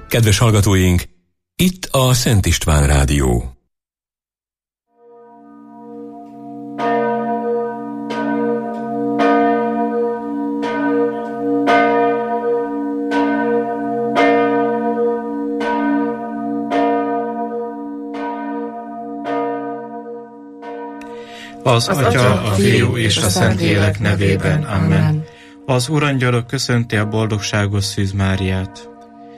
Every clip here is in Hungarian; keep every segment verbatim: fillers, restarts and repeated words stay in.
Kedves hallgatóink, itt a Szent István Rádió. Az Atya, a Fiú és a Szentlélek nevében. Amen. Az Urangyalok köszönti a boldogságos Szűz Máriát.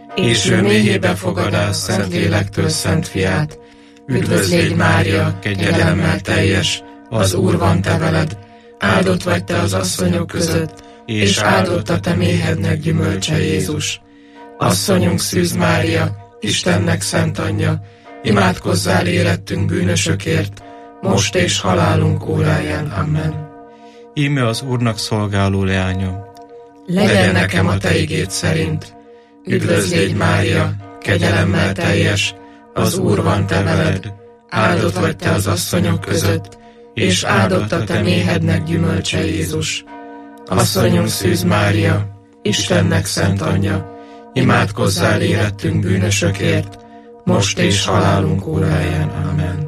És ő méhébe fogadás Szentlélektől Szent Fiát. Üdvözl légy, Mária, kegyelemmel teljes, az Úr van te veled. Áldott vagy te az asszonyok között, és áldott a te méhednek gyümölcse Jézus. Asszonyunk Szűz Mária, Istennek szent anyja, imádkozzál érettünk bűnösökért, most és halálunk óráján. Amen. Íme az Úrnak szolgáló leánya. Legyen nekem a te igéd szerint. Üdvözl légy, Mária, kegyelemmel teljes, az Úr van te veled. Áldott vagy te az asszonyok között, és áldott a te méhednek gyümölcse Jézus. Asszonyunk Szűz Mária, Istennek szent anyja, imádkozzál érettünk bűnösökért, most és halálunk óráján. Amen.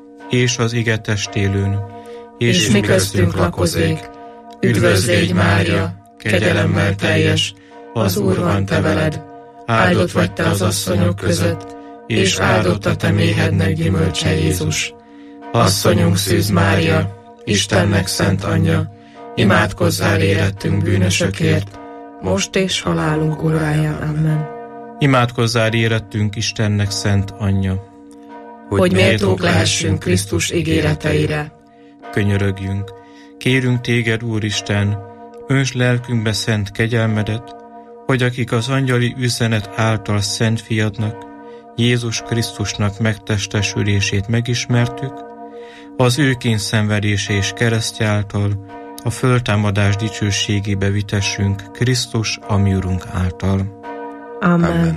És az ige testélőn, és, és mi köztünk lakozék. Üdvözl légy, Mária, kegyelemmel teljes, az Úr van te veled. Áldott vagy te az asszonyok között, és áldott a te méhednek gyümölcse Jézus. Asszonyunk Szűz Mária, Istennek szent anyja, imádkozzál érettünk bűnösökért, most és halálunk óráján. Amen. Imádkozzál érettünk Istennek szent anyja, hogy, hogy méltók lehessünk Krisztus ígéreteire. Könyörögjünk, kérünk téged, Úristen, öntsd lelkünkbe szent kegyelmedet, hogy akik az angyali üzenet által szent fiadnak, Jézus Krisztusnak megtestesülését megismertük, az ő kényszenvedése és keresztje által a föltámadás dicsőségébe vitessünk Krisztus, a mi Urunk által. Amen. Amen.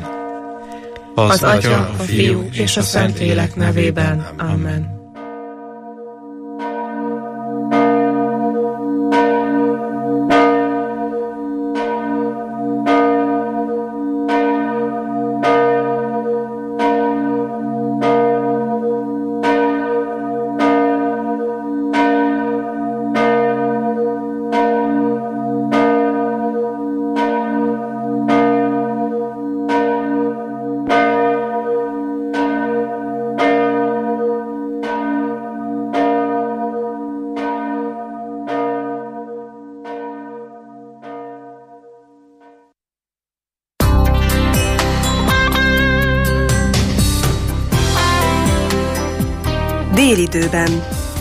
Az, az Atya, a Fiú és a Szentlélek nevében. Amen. Délidőben.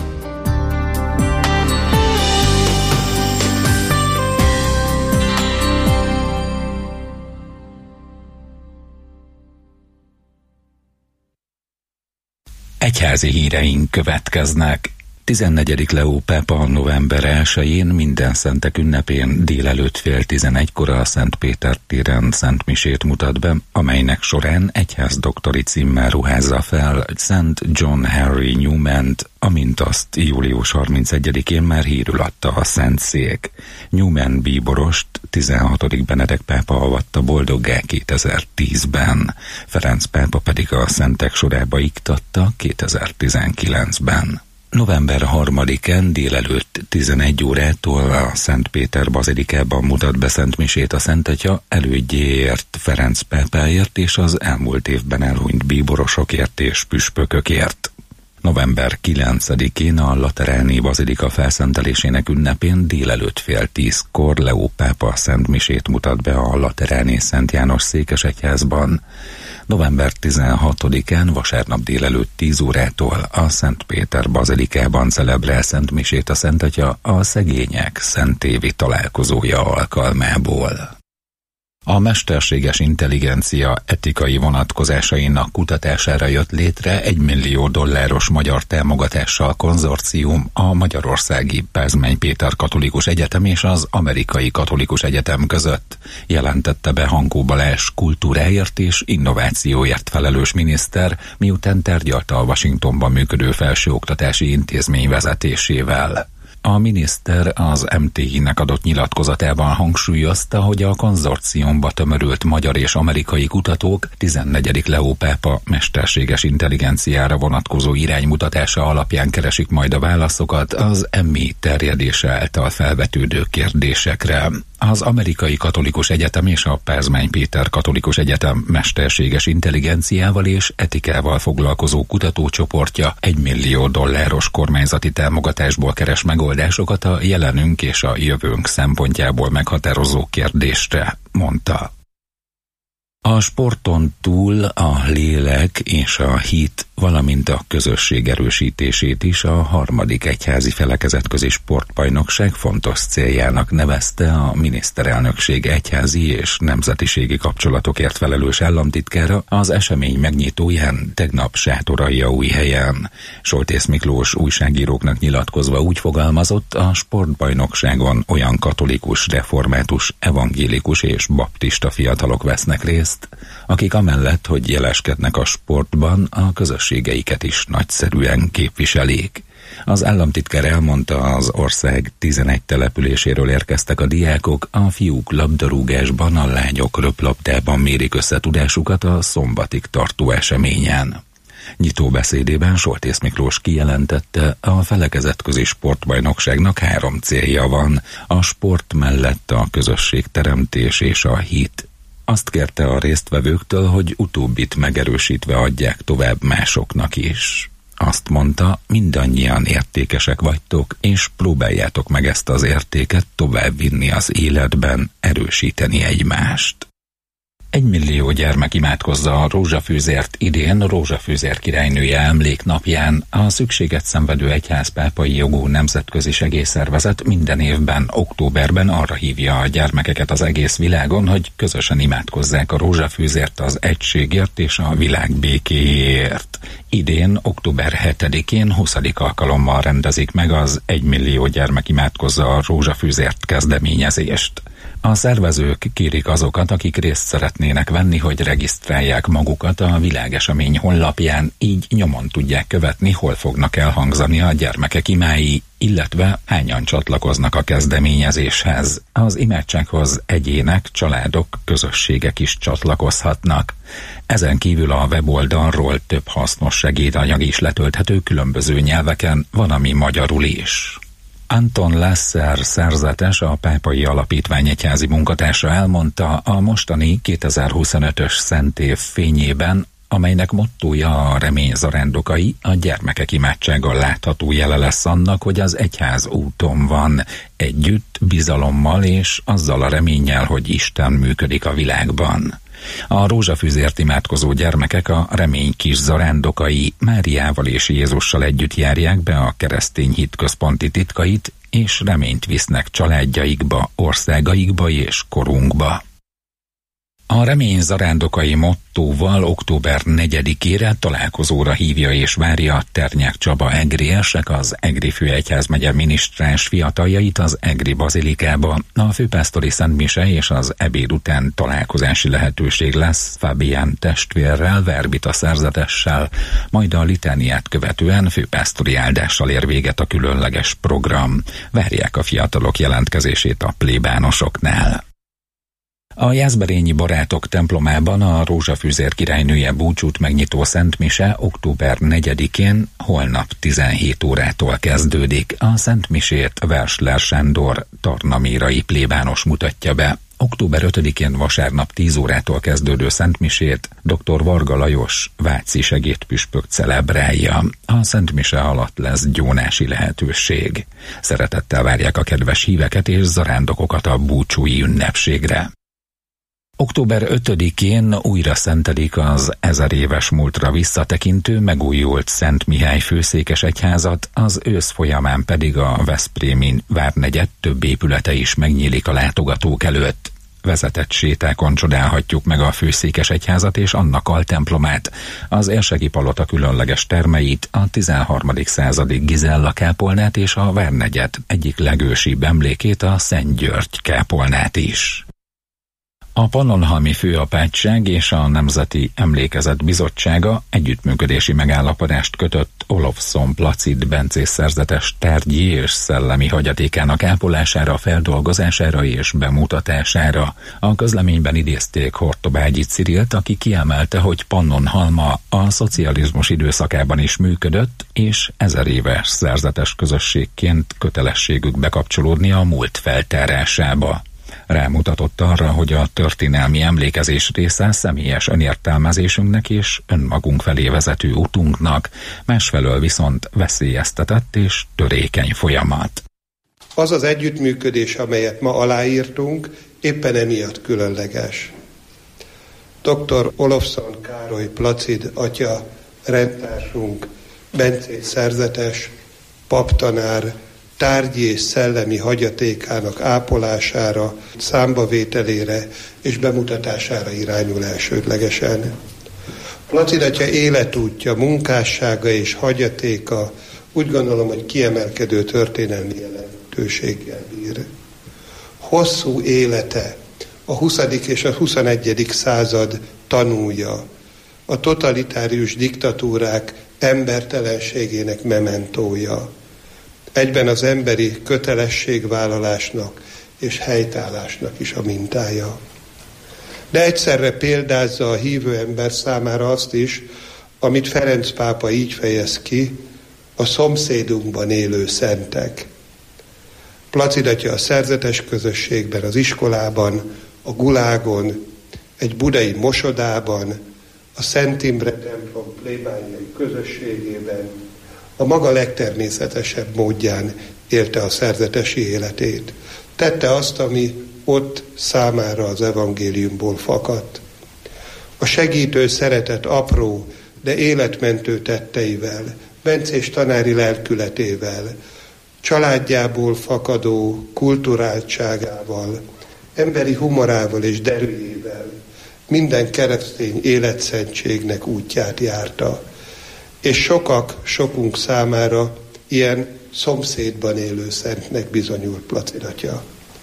Egyházi híreink következnek. tizennegyedik Leó pápa november elsején minden szentek ünnepén délelőtt fél tizenegykor a Szent Péter téren Szent Misét mutat be, amelynek során egyházdoktori címmel ruházza fel Szent John Henry Newman-t, amint azt július harmincegyedikén már hírül adta a Szentszék. Newman bíborost tizenhatodik Benedek pápa avatta boldoggá kétezer-tízben, Ferenc pápa pedig a szentek sorába iktatta kétezer-tizenkilencben. november harmadikán délelőtt tizenegy órától a Szent Péter bazilikában mutat be Szent Misét a Szent Atya elődjéért, Ferenc pápáért és az elmúlt évben elhunyt bíborosokért és püspökökért. november kilencedikén a Lateráni bazilika felszentelésének ünnepén délelőtt fél tízkor Leó pápa Szent Misét mutat be a Lateráni Szent János székesegyházban. november tizenhatodikán vasárnap délelőtt tíz órától a Szent Péter bazilikában celebrál Szent Misét a Szent Atya a szegények szentévi találkozója alkalmából. A mesterséges intelligencia etikai vonatkozásainak kutatására jött létre egy millió dolláros magyar támogatással konzorcium a Magyarországi Pázmány Péter Katolikus Egyetem és az Amerikai Katolikus Egyetem között, jelentette be Hankó Balázs kultúráért és innovációért felelős miniszter, miután tárgyalta a Washingtonban működő felsőoktatási intézmény vezetésével. A miniszter az em té i-nek adott nyilatkozatában hangsúlyozta, hogy a konzorciumba tömörült magyar és amerikai kutatók tizennegyedik Leó pápa mesterséges intelligenciára vonatkozó iránymutatása alapján keresik majd a válaszokat az em i terjedése által felvetődő kérdésekre. Az Amerikai Katolikus Egyetem és a Pázmány Péter Katolikus Egyetem mesterséges intelligenciával és etikával foglalkozó kutatócsoportja egymillió dolláros kormányzati támogatásból keres megoldásokat a jelenünk és a jövőnk szempontjából meghatározó kérdésre, mondta. A sporton túl a lélek és a hit, valamint a közösség erősítését is a harmadik egyházi felekezetközi sportbajnokság fontos céljának nevezte a miniszterelnökség egyházi és nemzetiségi kapcsolatokért felelős államtitkára az esemény megnyitóján tegnap Sátoraljaújhelyen. Soltész Miklós újságíróknak nyilatkozva úgy fogalmazott, a sportbajnokságon olyan katolikus, református, evangélikus és baptista fiatalok vesznek részt, akik amellett, hogy jeleskednek a sportban, a közösségeiket is nagyszerűen képviselik. Az államtitkár elmondta, az ország tizenegy településéről érkeztek a diákok, a fiúk labdarúgásban, a lányok röplabdában mérik össze tudásukat a szombatig tartó eseményen. Nyitó beszédében Soltész Miklós kijelentette, a felekezetközi sportbajnokságnak három célja van, a sport mellett a közösségteremtés és a hit. Azt kérte a résztvevőktől, hogy utóbbit megerősítve adják tovább másoknak is. Azt mondta, mindannyian értékesek vagytok, és próbáljátok meg ezt az értéket továbbvinni az életben, erősíteni egymást. Egymillió gyermek imádkozza a rózsafűzért idén Rózsafűzér királynője emléknapján. A szükséget szenvedő egyházpápai jogú nemzetközi segélyszervezet minden évben, októberben arra hívja a gyermekeket az egész világon, hogy közösen imádkozzák a rózsafűzért az egységért és a világ békéjéért. Idén, október hetedikén, huszadik alkalommal rendezik meg az Egymillió gyermek imádkozza a rózsafűzért kezdeményezést. A szervezők kérik azokat, akik részt szeretnének venni, hogy regisztrálják magukat a világesemény honlapján, így nyomon tudják követni, hol fognak elhangzani a gyermekek imái, illetve hányan csatlakoznak a kezdeményezéshez. Az imádsághoz egyének, családok, közösségek is csatlakozhatnak. Ezen kívül a weboldalról több hasznos segédanyag is letölthető különböző nyelveken, van, ami magyarul is. Anton Lasser szerzetes, a Pápai Alapítvány egyházi munkatársa elmondta, a mostani kétezer-huszonötös Szent Év fényében, amelynek mottója a remény zarándokai, a gyermekek imádsága látható jele lesz annak, hogy az egyház úton van, együtt, bizalommal és azzal a reménnyel, hogy Isten működik a világban. A rózsafűzért imádkozó gyermekek a remény kis zarándokai, Máriával és Jézussal együtt járják be a keresztény hit központi titkait, és reményt visznek családjaikba, országaikba és korunkba. A remény zarándokai mottóval október negyedikére találkozóra hívja és várja Ternyák Csaba egriesek, az Egri főegyházmegye minisztráns fiataljait az Egri bazilikába. A főpásztori szentmise és az ebéd után találkozási lehetőség lesz Fabián testvérrel, Verbita szerzetessel, majd a litániát követően főpásztori áldással ér véget a különleges program. Várják a fiatalok jelentkezését a plébánosoknál. A Jászberényi Barátok templomában a Rózsafűzér királynője búcsút megnyitó szentmise október negyedikén, holnap tizenhét órától kezdődik. A szentmisét Versler Sándor tarnamérai plébános mutatja be. október ötödikén vasárnap tíz órától kezdődő szentmisét dr. Varga Lajos váci segédpüspök celebrálja. A szentmise alatt lesz gyónási lehetőség. Szeretettel várják a kedves híveket és zarándokokat a búcsúi ünnepségre. október ötödikén újra szentelik az ezer éves múltra visszatekintő megújult Szent Mihály főszékes egyházat, az ősz folyamán pedig a veszprémi várnegyed több épülete is megnyílik a látogatók előtt. Vezetett sétákon csodálhatjuk meg a főszékes egyházat és annak altemplomát, az érseki palota különleges termeit, a tizenharmadik századi Gizella kápolnát és a várnegyed egyik legősibb emlékét, a Szent György kápolnát is. A Pannonhalmi Főapátság és a Nemzeti Emlékezet Bizottsága együttműködési megállapodást kötött Olofsson Placid bencés szerzetes tárgyi és szellemi hagyatékának ápolására, feldolgozására és bemutatására. A közleményben idézték Hortobágyi Cirilt, aki kiemelte, hogy Pannonhalma a szocializmus időszakában is működött, és ezer éves szerzetes közösségként kötelességük bekapcsolódni a múlt feltárásába. Rámutatott arra, hogy a történelmi emlékezés része személyes önértelmezésünknek és önmagunk felé vezető utunknak, másfelől viszont veszélyeztetett és törékeny folyamat. Az az együttműködés, amelyet ma aláírtunk, éppen emiatt különleges. doktor Olofsson Károly Placid atya, rendtársunk, bencés szerzetes, paptanár, tárgyi és szellemi hagyatékának ápolására, számbavételére és bemutatására irányul elsődlegesen. Placid atya életútja, munkássága és hagyatéka úgy gondolom, hogy kiemelkedő történelmi jelentőséggel bír. Hosszú élete a huszadik és a huszonegyedik század tanúja, a totalitárius diktatúrák embertelenségének mementója, egyben az emberi kötelességvállalásnak és helytállásnak is a mintája. De egyszerre példázza a hívő ember számára azt is, amit Ferenc pápa így fejez ki, a szomszédunkban élő szentek. Placid atya a szerzetes közösségben, az iskolában, a gulágon, egy budai mosodában, a Szent Imre templom plébániai közösségében, a maga legtermészetesebb módján élte a szerzetesi életét. Tette azt, ami ott számára az evangéliumból fakadt. A segítő szeretet apró, de életmentő tetteivel, bencés tanári lelkületével, családjából fakadó kulturáltságával, emberi humorával és derűjével minden keresztény életszentségnek útját járta. És sokak, sokunk számára ilyen szomszédban élő szentnek bizonyult Placid atya.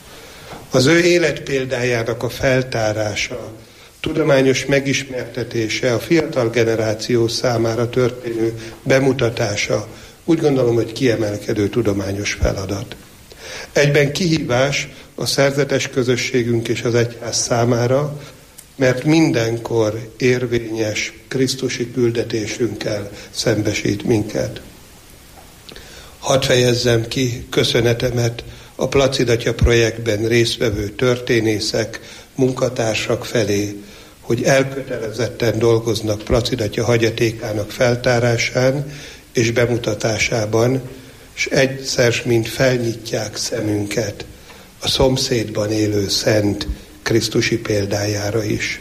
Az ő életpéldájának a feltárása, tudományos megismertetése, a fiatal generáció számára történő bemutatása úgy gondolom, hogy kiemelkedő tudományos feladat. Egyben kihívás a szerzetes közösségünk és az egyház számára, mert mindenkor érvényes krisztusi küldetésünkkel szembesít minket. Hadd fejezzem ki köszönetemet a Placid atya projektben résztvevő történészek, munkatársak felé, hogy elkötelezetten dolgoznak Placid atya hagyatékának feltárásán és bemutatásában, és egyszer mind felnyitják szemünket a szomszédban élő szent krisztusi példájára is.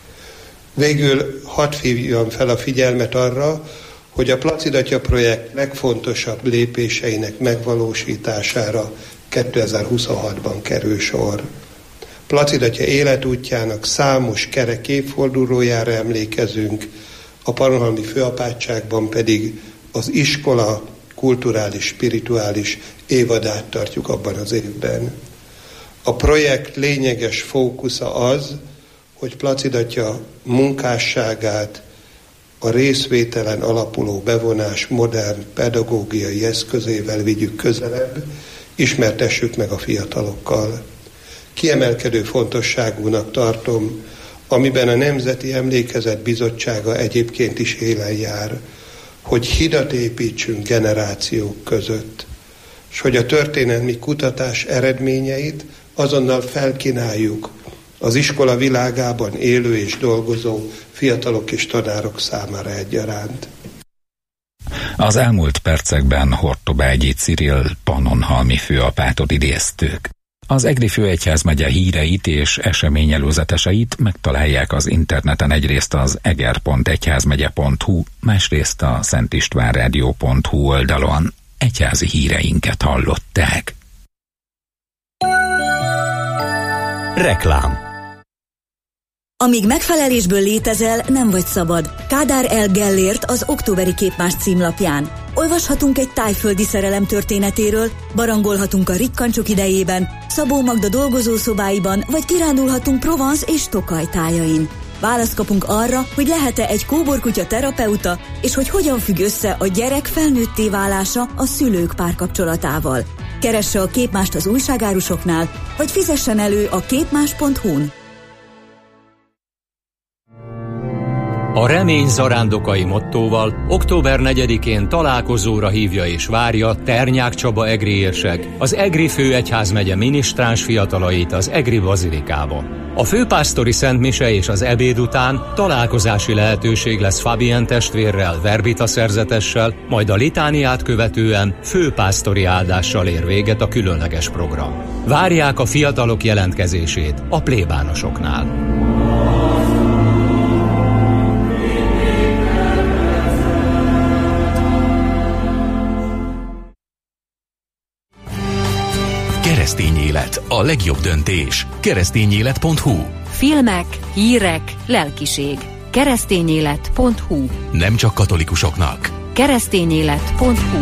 Végül hadd hívjam fel a figyelmet arra, hogy a Placid atya projekt legfontosabb lépéseinek megvalósítására kétezer-huszonhatban kerül sor. Placid atya életútjának számos kerek évfordulójára emlékezünk, a Pannonhalmi Főapátságban pedig az iskola kulturális, spirituális évadát tartjuk abban az évben. A projekt lényeges fókusza az, hogy Placid atya munkásságát a részvételen alapuló bevonás modern pedagógiai eszközével vigyük közelebb, ismertessük meg a fiatalokkal. Kiemelkedő fontosságúnak tartom, amiben a Nemzeti Emlékezet Bizottsága egyébként is élen jár, hogy hidat építsünk generációk között, és hogy a történelmi kutatás eredményeit azonnal felkínáljuk az iskola világában élő és dolgozó fiatalok és tanárok számára egyaránt. Az elmúlt percekben Hortobágyi Ciril Pannonhalmi főapátot idéztük. Az Egri főegyházmegye híreit és eseményelőzeteseit megtalálják az interneten egyrészt az eger pont egyházmegye pont hu, másrészt a szentistvánrádió pont hu oldalon. Egyházi híreinket hallották. Reklám. Amíg megfelelésből létezel, nem vagy szabad. Kádár L. Gellért az októberi Képmás címlapján. olvashatunk egy tájföldi szerelem történetéről, barangolhatunk a rikkancsok idejében, Szabó Magda dolgozószobáiban, vagy kirándulhatunk Provence és Tokaj tájain. Választ kapunk arra, hogy lehet-e egy kóborkutya terapeuta, és hogy hogyan függ össze a gyerek felnőtté válása a szülők párkapcsolatával. Keresse a Képmást az újságárusoknál, vagy fizessen elő a képmás pont hu-n. A remény zarándokai mottóval október negyedikén találkozóra hívja és várja Ternyák Csaba egri érsek, az Egri főegyházmegye minisztráns fiatalait az Egri bazilikába. A főpásztori szentmise és az ebéd után találkozási lehetőség lesz Fabien testvérrel, verbita szerzetessel, majd a litániát követően főpásztori áldással ér véget a különleges program. Várják a fiatalok jelentkezését a plébánosoknál. Keresztény élet, a legjobb döntés. keresztényélet pont hu. Filmek, hírek, lelkiség. keresztényélet pont hu. Nem csak katolikusoknak. keresztényélet pont hu.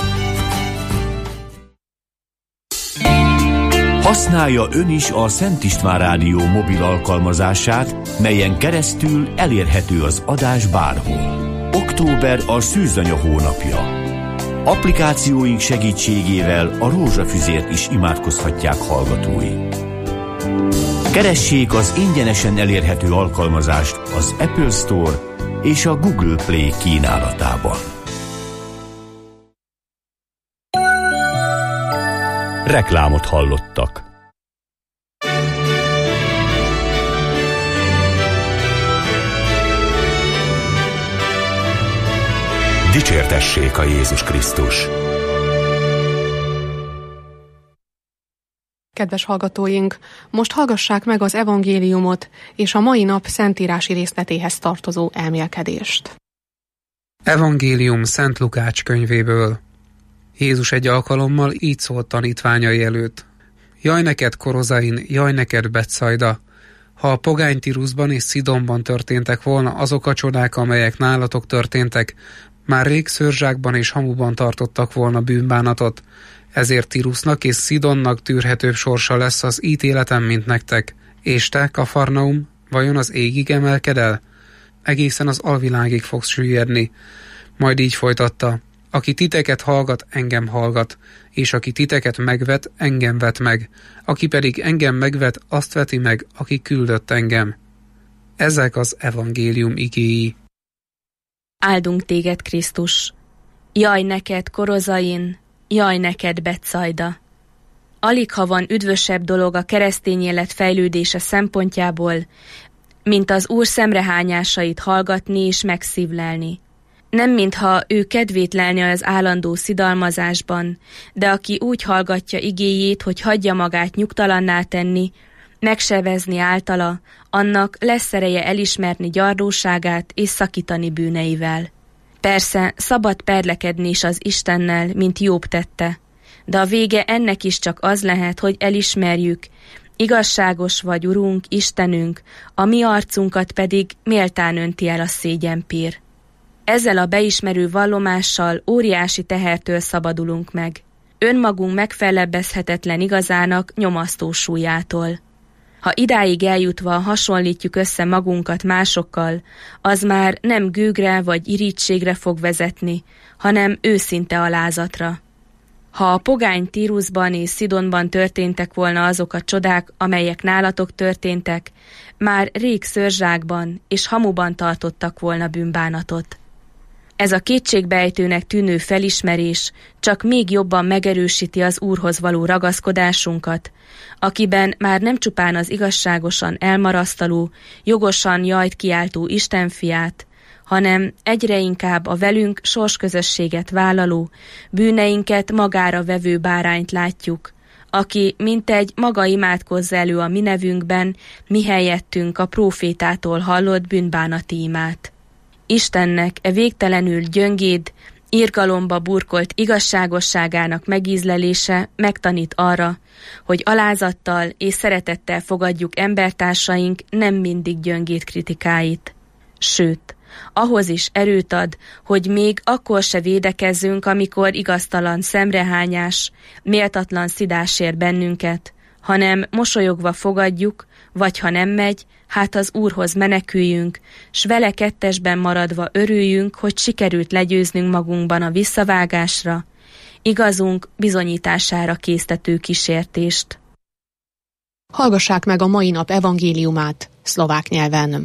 Használja ön is a Szent István Rádió mobil alkalmazását, melyen keresztül elérhető az adás bárhol. Október a szűzanya hónapja. Applikációink segítségével a rózsafüzért is imádkozhatják hallgatói. Keressék az ingyenesen elérhető alkalmazást az Apple Store és a Google Play kínálatában. Reklámot hallottak. Dicsértessék a Jézus Krisztus! Kedves hallgatóink, most hallgassák meg az evangéliumot és a mai nap szentírási részletéhez tartozó elmélkedést. Evangélium Szent Lukács könyvéből. Jézus egy alkalommal így szólt tanítványai előtt. Jaj neked, Korozain, jaj neked, Betszajda! Ha a pogány Tiruszban és Szidonban történtek volna azok a csodák, amelyek nálatok történtek, már rég szörzsákban és hamuban tartottak volna bűnbánatot, ezért Tirusznak és Szidonnak tűrhetőbb sorsa lesz az ítéleten, mint nektek. És te, Kafarnaum, vajon az égig emelkedel? Egészen az alvilágig fogsz süllyedni. Majd így folytatta: aki titeket hallgat, engem hallgat, és aki titeket megvet, engem vet meg, aki pedig engem megvet, azt veti meg, aki küldött engem. Ezek az evangélium igéi. Áldunk téged, Krisztus! Jaj neked, Korozain! Jaj neked, Betszajda! Alig ha van üdvösebb dolog a keresztény élet fejlődése szempontjából, mint az Úr szemrehányásait hallgatni és megszívlelni. Nem mintha ő kedvét lelne az állandó szidalmazásban, de aki úgy hallgatja igéjét, hogy hagyja magát nyugtalanná tenni, megsevezni általa, annak lesz ereje elismerni gyarlóságát és szakítani bűneivel. Persze, szabad perlekedni is az Istennel, mint Jobb tette, de a vége ennek is csak az lehet, hogy elismerjük, igazságos vagy, Urunk, Istenünk, a mi arcunkat pedig méltán önti el a szégyenpír. Ezzel a beismerő vallomással óriási tehertől szabadulunk meg, önmagunk megfellebbezhetetlen igazának nyomasztó súlyától. Ha idáig eljutva hasonlítjuk össze magunkat másokkal, az már nem gőgre vagy irítségre fog vezetni, hanem őszinte alázatra. Ha a pogány Tiruszban és Szidonban történtek volna azok a csodák, amelyek nálatok történtek, már rég szörzsákban és hamuban tartottak volna bűnbánatot. Ez a kétségbejtőnek tűnő felismerés csak még jobban megerősíti az Úrhoz való ragaszkodásunkat, akiben már nem csupán az igazságosan elmarasztaló, jogosan jajt kiáltó Istenfiát, hanem egyre inkább a velünk sorsközösséget vállaló, bűneinket magára vevő bárányt látjuk, aki mintegy maga imádkozza elő a mi nevünkben, mi helyettünk a prófétától hallott bűnbánati imát. Istennek e végtelenül gyöngéd, irgalomba burkolt igazságosságának megízlelése megtanít arra, hogy alázattal és szeretettel fogadjuk embertársaink nem mindig gyöngéd kritikáit. Sőt, ahhoz is erőt ad, hogy még akkor se védekezzünk, amikor igaztalan szemrehányás, méltatlan szidás ér bennünket, hanem mosolyogva fogadjuk, vagy ha nem megy, hát az Úrhoz meneküljünk, s vele kettesben maradva örüljünk, hogy sikerült legyőznünk magunkban a visszavágásra, igazunk bizonyítására késztető kísértést. Hallgassák meg a mai nap evangéliumát szlovák nyelven.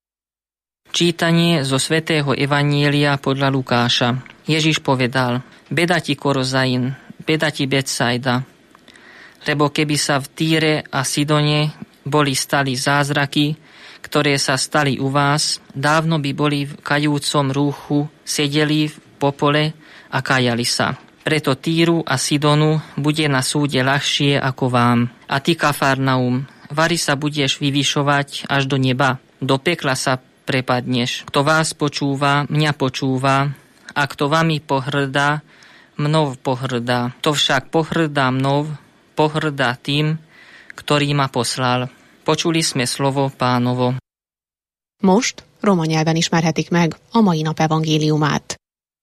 Čítanie zo svätého Evanjelia podľa Lukáša. Ježiš povedal: Beda ti Korozain, beda ti Betsaida, lebo keby sa v Týre a Sidone boli stali zázraky, ktoré sa stali u vás, dávno by boli v kajúcom rúchu, sedeli v popole a kajali sa. Preto Týru a Sidonu bude na súde ľahšie ako vám. A ty, Kafarnaum, vari sa budeš vyvyšovať až do neba, do pekla sa prepadneš. Kto vás počúva, mňa počúva, a kto vami pohrdá, mnou pohrdá. To však pohrdá mnou, pohrdá tým, ktorý ma poslal. Počuli sme slovo Pánovo. Most roma nyelven ismerhetik meg a mai nap evangéliumát.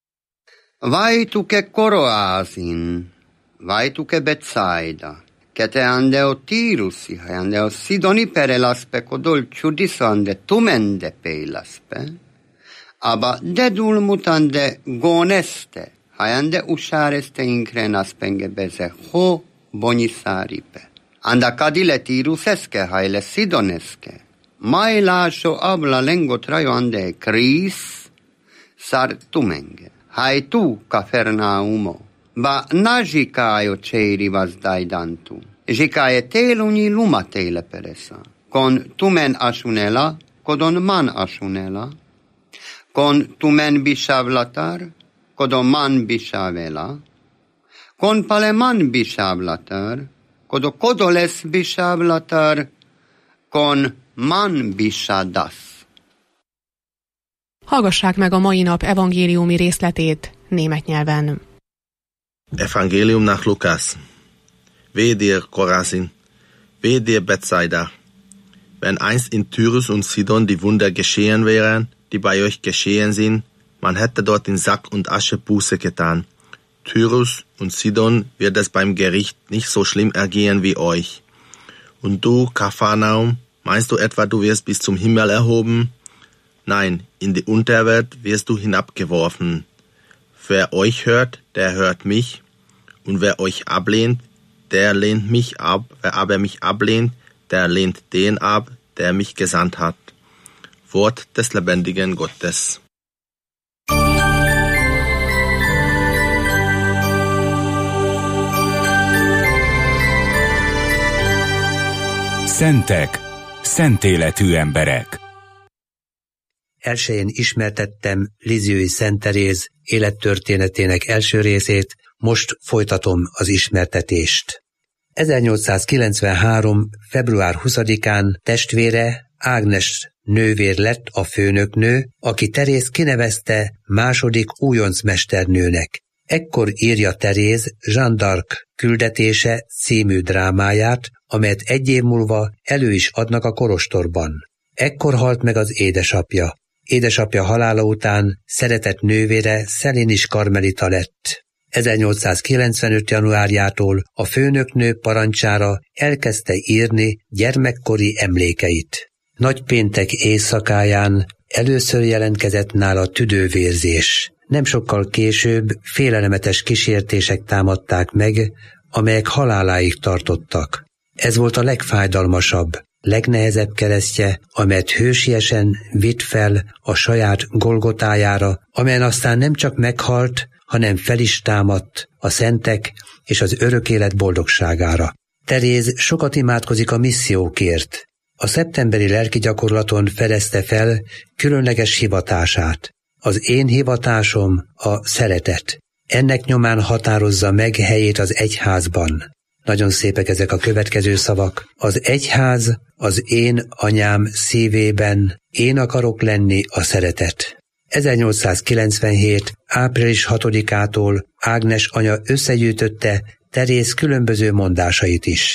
Vajtuke Koroázin, vajtuke Betsaida, kete andeo Tirusi, andeo Sidoni perelaspe, kodol ciudiso ande tumende peilaspe, aba dedul mutande goneste, hajande usareste increnaspenge beze ho bonisaripe. Anda cadile Tiruseske, hajle Sidoneske, mai lascio abla lengo trajo ande cris, sar tumenge. Hai tu, Cafernaumo, ba na žikájo čejri vás dajdantu. Žikáje téluni luma téle peresa. Kon tumen asunela, kodon man asunela. Kon tumen bisavlatar, kodon man bisavela. Kon pale man bisavlatar, kodo kodoles bisavlatar, kon man bisadas. Hallgassák meg a mai nap evangéliumi részletét német nyelven. Evangelium nach Lukas. Wehe dir, Chorazin, wehe dir, Bethsaida. Wenn einst in Tyrus und Sidon die Wunder geschehen wären, die bei euch geschehen sind, man hätte dort in Sack und Asche Buße getan. Tyrus und Sidon wird es beim Gericht nicht so schlimm ergehen wie euch. Und du, Kapharnaum, meinst du etwa, du wirst bis zum Himmel erhoben? Nein, in die Unterwelt wirst du hinabgeworfen. Wer euch hört, der hört mich, und wer euch ablehnt, der lehnt mich ab. Wer aber mich ablehnt, der lehnt den ab, der mich gesandt hat. Wort des lebendigen Gottes. Szentek, szentéletű emberek. Elsőjén ismertettem Lisieux Szent Teréz élettörténetének első részét, most folytatom az ismertetést. ezernyolcszázkilencvenhárom. február huszadikán testvére Ágnes nővér lett a főnöknő, aki Teréz kinevezte második újoncmesternőnek. Ekkor írja Teréz Jeanne d'Arc küldetése című drámáját, amelyet egy év múlva elő is adnak a kolostorban. Ekkor halt meg az édesapja. Édesapja halála után szeretett nővére Szelinis karmelita lett. ezernyolcszázkilencvenöt. januárjától a főnöknő parancsára elkezdte írni gyermekkori emlékeit. Nagypéntek éjszakáján először jelentkezett nála tüdővérzés. Nem sokkal később félelmetes kísértések támadták meg, amelyek haláláig tartottak. Ez volt a legfájdalmasabb, legnehezebb keresztje, amelyet hősiesen vitt fel a saját Golgotájára, amelyen aztán nem csak meghalt, hanem fel is támadt a szentek és az örök élet boldogságára. Teréz sokat imádkozik a missziókért. A szeptemberi lelkigyakorlaton fedezte fel különleges hivatását. Az én hivatásom a szeretet. Ennek nyomán határozza meg helyét az egyházban. Nagyon szépek ezek a következő szavak. Az egyház az én anyám szívében, én akarok lenni a szeretet. ezernyolcszázkilencvenhét. április hatodikától Ágnes anya összegyűjtötte Teréz különböző mondásait is.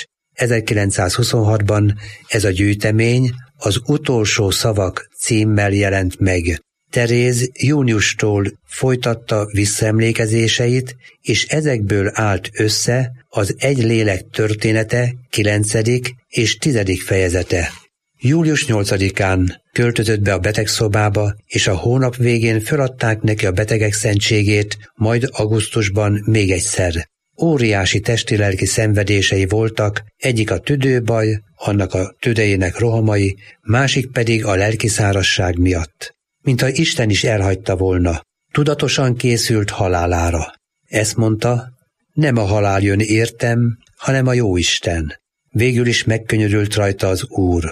ezerkilencszázhuszonhatban ez a gyűjtemény az utolsó szavak címmel jelent meg. Teréz júniustól folytatta visszaemlékezéseit, és ezekből állt össze az Egy lélek története kilencedik és tizedik fejezete. július nyolcadikán költözött be a betegszobába, és a hónap végén feladták neki a betegek szentségét, majd augusztusban még egyszer. Óriási testi-lelki szenvedései voltak, egyik a tüdőbaj, annak a tüdejének rohamai, másik pedig a lelkiszárazság miatt. Mintha Isten is elhagyta volna, tudatosan készült halálára. Ezt mondta, nem a halál jön értem, hanem a Jóisten. Végül is megkönyörült rajta az Úr.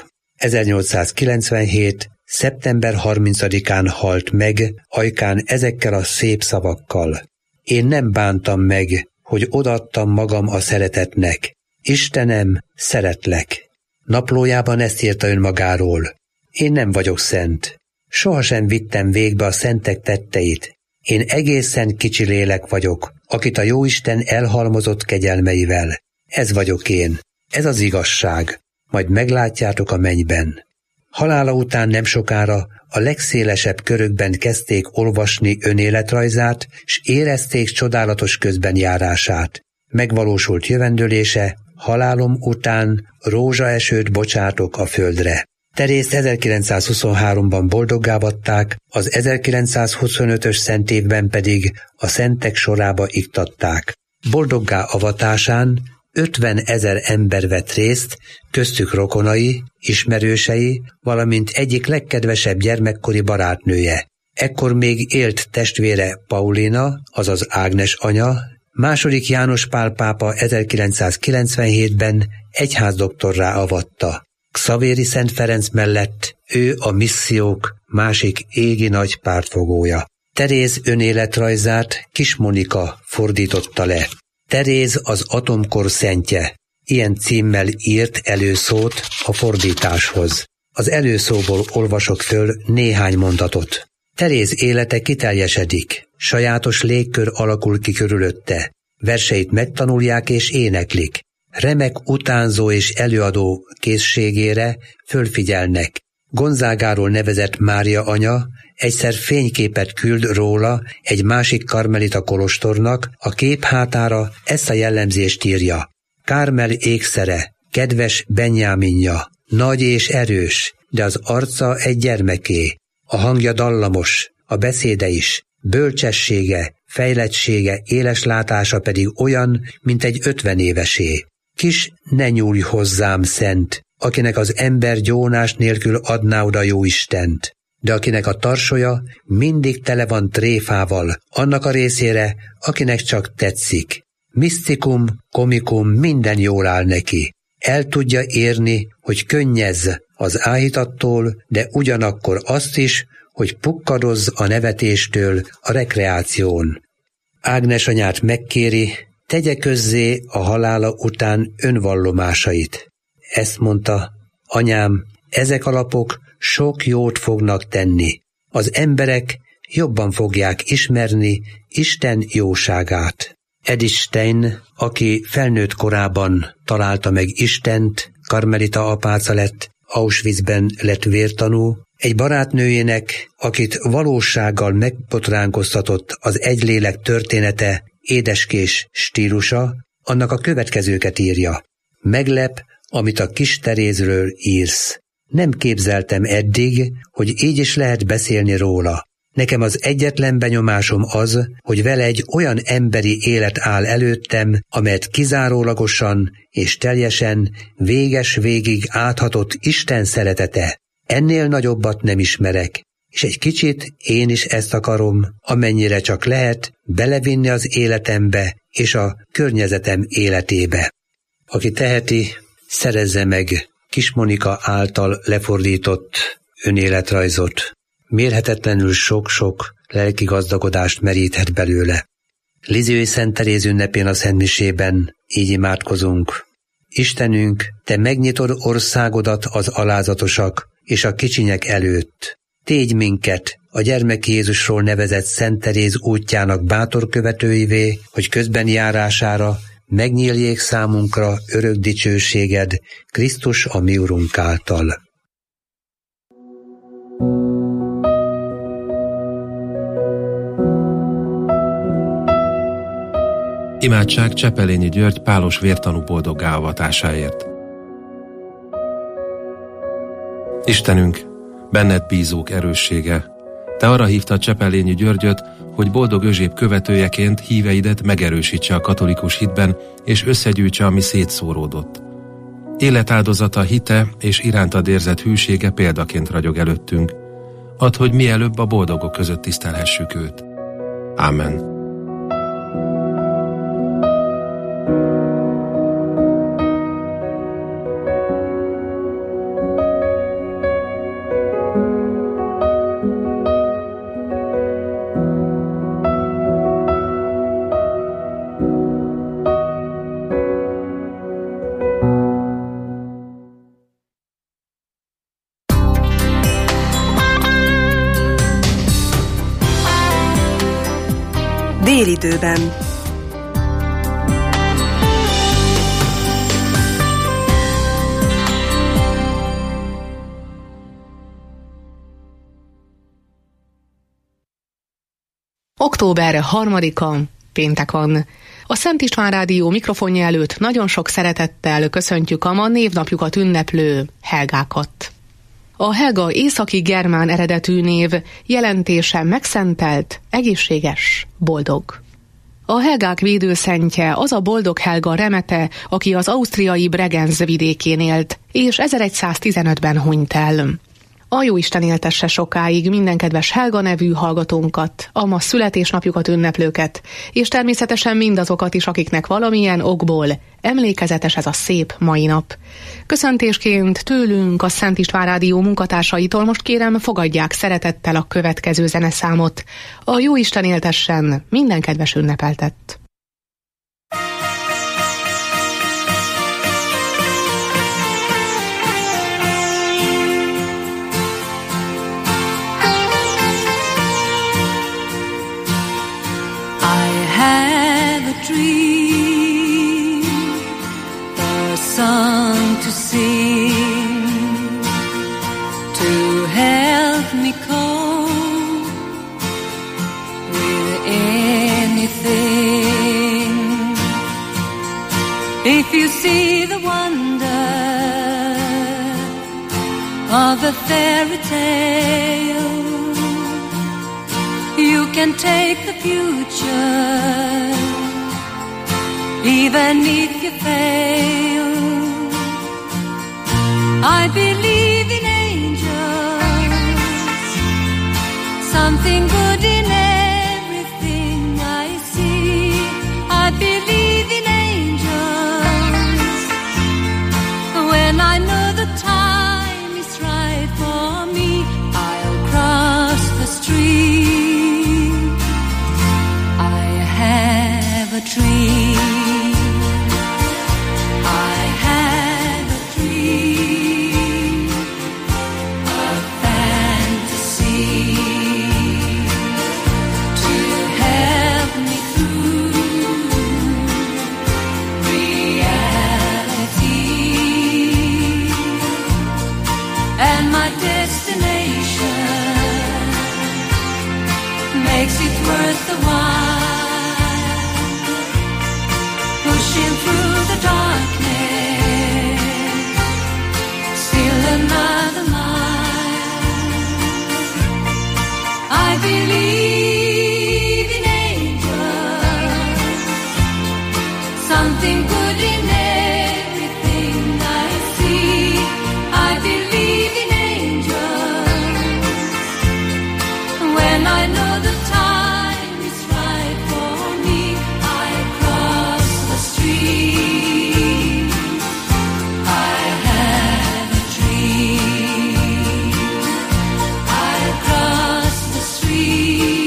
ezernyolcszázkilencvenhét. szeptember harmincadikán halt meg ajkán ezekkel a szép szavakkal. Én nem bántam meg, hogy odaadtam magam a szeretetnek. Istenem, szeretlek. Naplójában ezt írta önmagáról. Én nem vagyok szent. Sohasem vittem végbe a szentek tetteit. Én egészen kicsi lélek vagyok, akit a Jóisten elhalmozott kegyelmeivel. Ez vagyok én. Ez az igazság. Majd meglátjátok a mennyben. Halála után nem sokára a legszélesebb körökben kezdték olvasni önéletrajzát, s érezték csodálatos közbenjárását. Megvalósult jövendőlése, halálom után rózsaesőt bocsátok a földre. Terészt ezerkilencszázhuszonháromban boldoggá vatták, az ezerkilencszázhuszonötös szent évben pedig a szentek sorába iktatták. Boldoggá avatásán ötvenezer ember vett részt, köztük rokonai, ismerősei, valamint egyik legkedvesebb gyermekkori barátnője. Ekkor még élt testvére Paulina, azaz Ágnes anya, második János Pál pápa ezerkilencszázkilencvenhétben egyházdoktorrá avatta. Xavéri Szent Ferenc mellett ő a missziók másik égi nagy pártfogója. Teréz önéletrajzát Kis Monika fordította le. Teréz az atomkor szentje. Ilyen címmel írt előszót a fordításhoz. Az előszóból olvasok föl néhány mondatot. Teréz élete kiteljesedik, sajátos légkör alakul ki körülötte. Verseit megtanulják és éneklik. Remek utánzó és előadó készségére fölfigyelnek. Gonzágáról nevezett Mária anya egyszer fényképet küld róla egy másik karmelita kolostornak, a kép hátára ezt a jellemzést írja. Kármel ékszere, kedves Benyáminja, nagy és erős, de az arca egy gyermeké. A hangja dallamos, a beszéde is, bölcsessége, fejlettsége, éles látása pedig olyan, mint egy ötvenévesé. Kis ne nyúlj hozzám, szent, akinek az ember gyónás nélkül adná oda Jóistent, de akinek a tarsolya mindig tele van tréfával, annak a részére, akinek csak tetszik. Misztikum, komikum minden jól áll neki. El tudja érni, hogy könnyezz az áhítattól, de ugyanakkor azt is, hogy pukkadozz a nevetéstől a rekreáción. Ágnes anyát megkéri, tegye közzé a halála után önvallomásait. Ezt mondta, anyám, ezek a lapok sok jót fognak tenni. Az emberek jobban fogják ismerni Isten jóságát. Edith Stein, aki felnőtt korában találta meg Istent, karmelita apáca lett, Auschwitzben lett vértanú, egy barátnőjének, akit valósággal megbotránkoztatott az Egy lélek története, édeskés stílusa, annak a következőket írja. Meglep, amit a kis Terézről írsz. Nem képzeltem eddig, hogy így is lehet beszélni róla. Nekem az egyetlen benyomásom az, hogy vele egy olyan emberi élet áll előttem, amelyet kizárólagosan és teljesen véges végig áthatott Isten szeretete. Ennél nagyobbat nem ismerek, és egy kicsit én is ezt akarom, amennyire csak lehet, belevinni az életembe és a környezetem életébe. Aki teheti, szerezze meg Kis Monika által lefordított önéletrajzot. Mérhetetlenül sok-sok lelki gazdagodást meríthet belőle. Lizői Szent Teréz ünnepén a szentmisében így imádkozunk. Istenünk, te megnyitod országodat az alázatosak és a kicsinyek előtt. Tégy minket a gyermek Jézusról nevezett Szent Teréz útjának bátor követőivé, hogy közben járására megnyíljék számunkra örök dicsőséged Krisztus a mi Urunk által. Imádság Csepelényi György pálos vértanú boldoggá avatásáért. Istenünk, benned bízók erőssége, te arra hívtad Csepelényi Györgyöt, hogy boldog Özséb követőjeként híveidet megerősítse a katolikus hitben, és összegyűjtse, ami szétszóródott. Életáldozata, hite és irántad érzett hűsége példaként ragyog előttünk. Add, hogy mielőbb a boldogok között tisztelhessük őt. Ámen. Délidőben. Október harmadika, péntek van. A Szent István Rádió mikrofonja előtt nagyon sok szeretettel köszöntjük a ma névnapjukat ünneplő Helgákat. A Helga északi germán eredetű név, jelentése megszentelt, egészséges, boldog. A Helgák védőszentje az a boldog Helga Remete, aki az ausztriai Bregenz vidékén élt, és ezeregyszáztizenötben hunyt el. A Jóisten éltesse sokáig minden kedves Helga nevű hallgatónkat, a ma születésnapjukat ünneplőket, és természetesen mindazokat is, akiknek valamilyen okból emlékezetes ez a szép mai nap. Köszöntésként tőlünk, a Szent István Rádió munkatársaitól most kérem, fogadják szeretettel a következő zeneszámot. A Jóisten éltessen minden kedves ünnepeltett. Dream, a song to sing, to help me cope with anything. If you see the wonder of a fairy tale, you can take the future even if you fail. I believe in angels, something good in everything I see. I believe in angels, when I know the time is right for me, I'll cross the street. I have a dream. Makes it worth the while, pushing through the darkness, still another mile. I believe in angels, something good in everything I see. I believe in angels, when I know the time is right for me, I cross the street. I have a dream. I cross the street.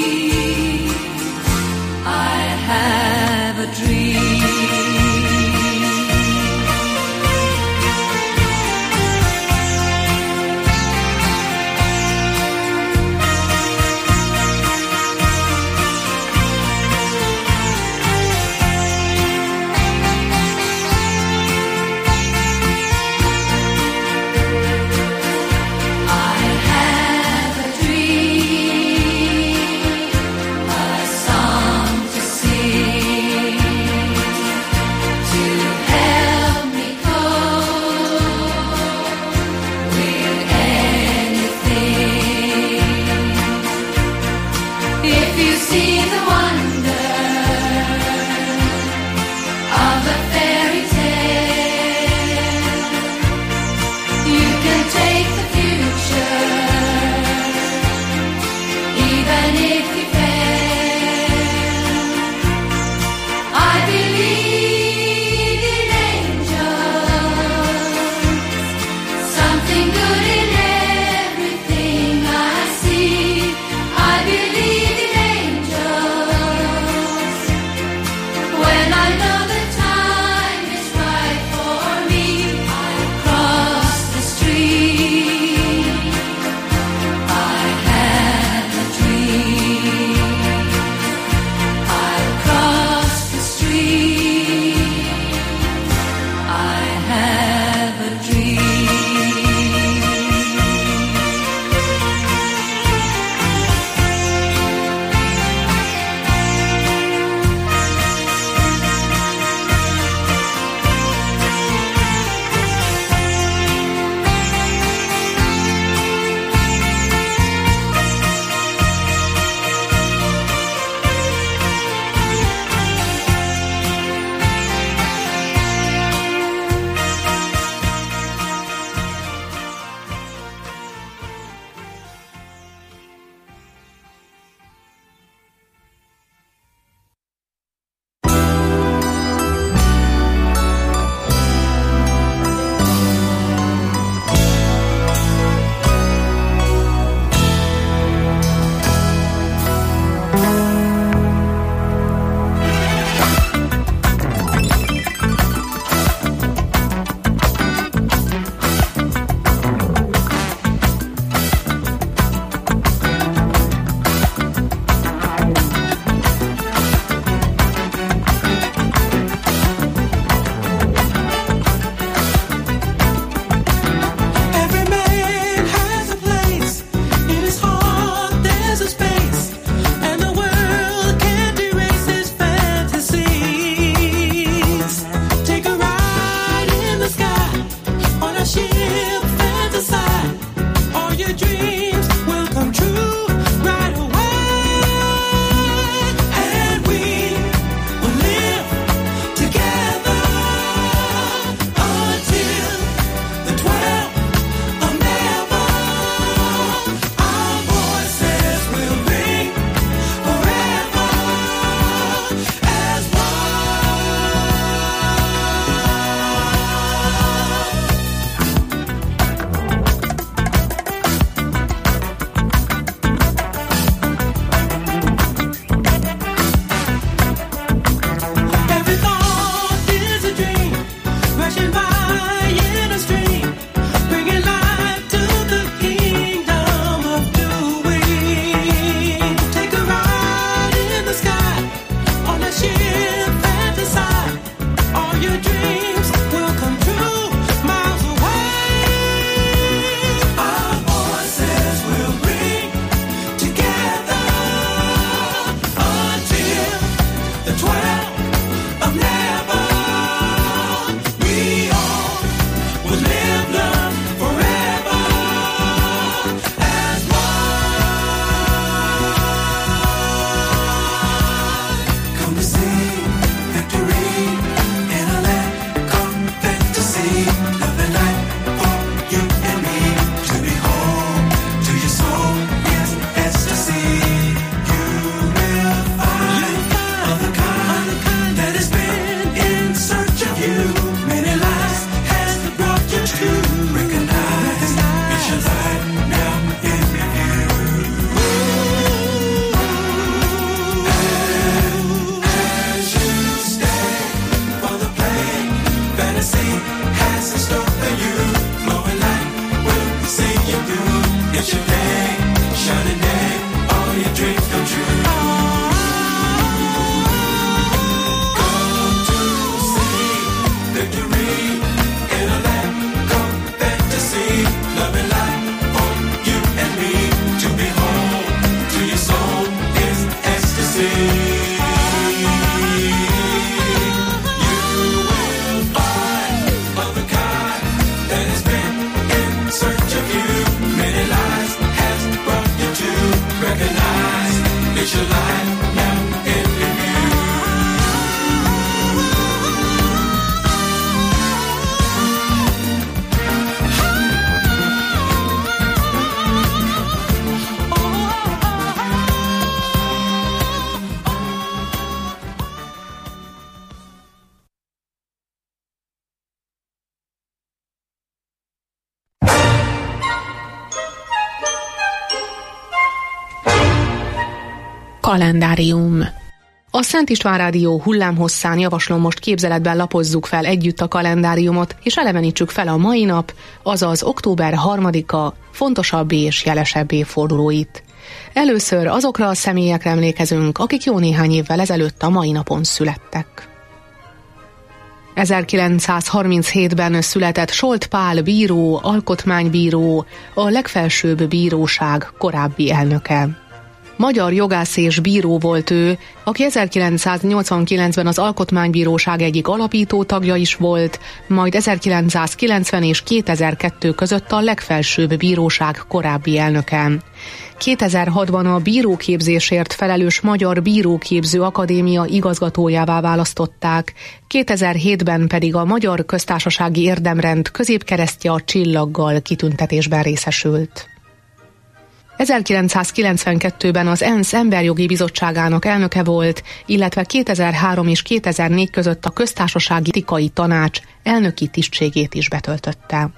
spiritual life now in review. Kalendárium. A Szent István Rádió hullámhosszán javaslom, most képzeletben lapozzuk fel együtt a kalendáriumot, és elevenítsük fel a mai nap, azaz október harmadika fontosabb és jelesebb évfordulóit. Először azokra a személyekre emlékezünk, akik jó néhány évvel ezelőtt a mai napon születtek. ezerkilencszázharminchétben született Solt Pál bíró, alkotmánybíró, a legfelsőbb bíróság korábbi elnöke. Magyar jogász és bíró volt ő, aki ezerkilencszáznyolcvankilencben az Alkotmánybíróság egyik alapító tagja is volt, majd ezerkilencszázkilencven és kétezer-kettő között a legfelsőbb bíróság korábbi elnöke. kétezer-hatban a bíróképzésért felelős Magyar Bíróképző Akadémia igazgatójává választották, kétezer-hétben pedig a Magyar Köztársasági Érdemrend középkeresztje a csillaggal kitüntetésben részesült. ezerkilencszázkilencvenkettőben az ENSZ Emberjogi Bizottságának elnöke volt, illetve kétezer-három és kétezer-négy között a Köztársasági Etikai Tanács elnöki tisztségét is betöltötte.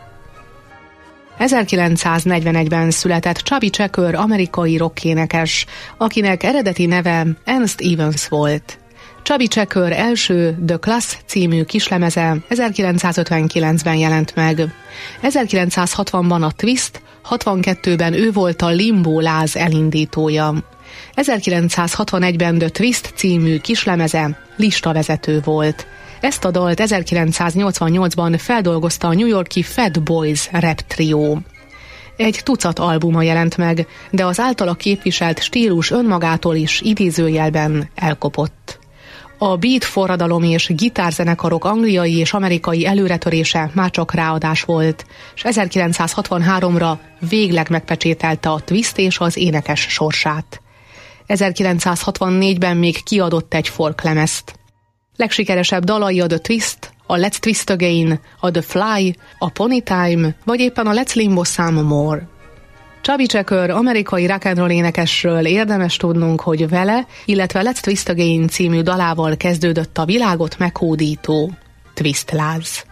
ezerkilencszáznegyvenegyben született Chubby Checker amerikai rockénekes, akinek eredeti neve Ernst Evans volt. Chubby Checker első The Class című kislemeze ezerkilencszázötvenkilencben jelent meg. ezerkilencszázhatvanban a Twist, hatvankettőben ő volt a Limbo láz elindítója. ezerkilencszázhatvanegyben The Twist című kislemeze listavezető volt. Ezt a dalt ezerkilencszáznyolcvannyolcban feldolgozta a New York-i Fat Boys rap trió. Egy tucat albuma jelent meg, de az általa képviselt stílus önmagától is idézőjelben elkopott. A beat forradalom és gitárzenekarok angliai és amerikai előretörése már csak ráadás volt, és ezerkilencszázhatvanháromra végleg megpecsételte a Twist és az énekes sorsát. ezerkilencszázhatvannégyben még kiadott egy folklemezt. Legsikeresebb dalai a The Twist, a Let's Twist Again, a The Fly, a Pony Time, vagy éppen a Let's Limbo Some More. Chubby Checker amerikai rock and roll énekesről érdemes tudnunk, hogy vele, illetve Let's Twist Again című dalával kezdődött a világot meghódító Twist láz.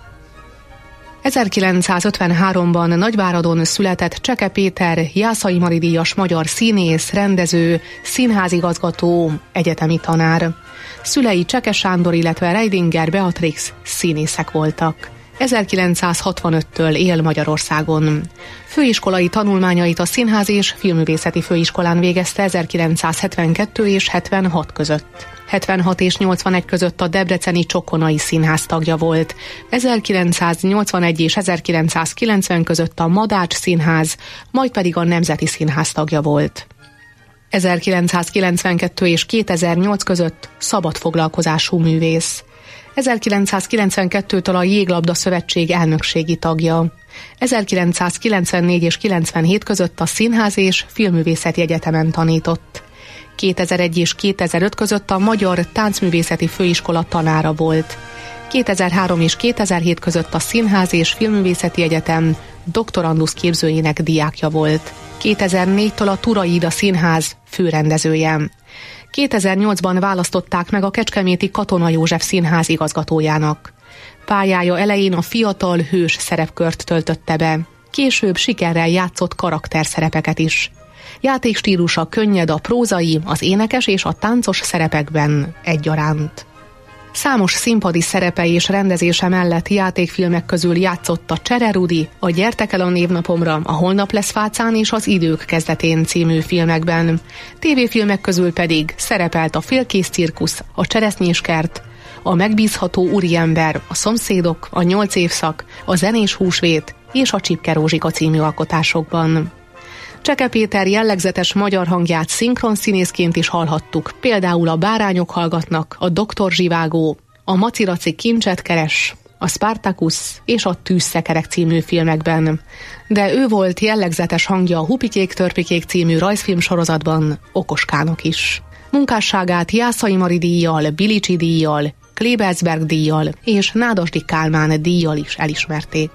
ezerkilencszázötvenháromban Nagyváradon született Cseke Péter Jászai Mari díjas magyar színész, rendező, színházigazgató, egyetemi tanár. Szülei Cseke Sándor, illetve Reidinger Beatrix színészek voltak. ezerkilencszázhatvanöttől él Magyarországon. Főiskolai tanulmányait a Színház és Filmművészeti Főiskolán végezte ezerkilencszázhetvenkettő és hetvenhat között. hetvenhat és nyolcvanegy között a debreceni Csokonai Színház tagja volt. ezerkilencszáznyolcvanegy és ezerkilencszázkilencven között a Madács Színház, majd pedig a Nemzeti Színház tagja volt. ezerkilencszázkilencvenkettő és kétezer-nyolc között szabadfoglalkozású művész. ezerkilencszázkilencvenkettőtől a Jéglabda Szövetség elnökségi tagja. ezerkilencszázkilencvennégy és kilencvenhét között a Színház és Filmművészeti Egyetemen tanított. kétezer-egy és kétezer-öt között a Magyar Táncművészeti Főiskola tanára volt. kétezer-három és kétezer-hét között a Színház és Filmművészeti Egyetem doktorandusz képzőjének diákja volt. kétezer-négytől a Turai Ida Színház főrendezője. kétezer-nyolcban választották meg a Kecskeméti Katona József Színház igazgatójának. Pályája elején a fiatal hős szerepkört töltötte be, később sikerrel játszott karakterszerepeket is. Játékstílusa könnyed a prózai, az énekes és a táncos szerepekben egyaránt. Számos színpadi szerepe és rendezése mellett játékfilmek közül játszott a Csere Rudi, a Gyertek el a névnapomra, a Holnap lesz Fácán és az Idők kezdetén című filmekben. Tévéfilmek közül pedig szerepelt a Félkész cirkusz, a Cseresznyéskert, a Megbízható úriember, a Szomszédok, a Nyolc évszak, a Zenés húsvét és a Csipke Rózsika című alkotásokban. Cseke Péter jellegzetes magyar hangját szinkron színészként is hallhattuk, például a Bárányok hallgatnak, a Doktor Zsivágó, a Maciraci kincset keres, a Spartacus és a Tűzszekerek című filmekben, de ő volt jellegzetes hangja a Hupikék-törpikék című rajzfilmsorozatban, Okoskának is. Munkásságát Jászai Mari díjjal, Bilicsi díjjal, Klebersberg díjjal és Nádasdy Kálmán díjjal is elismerték.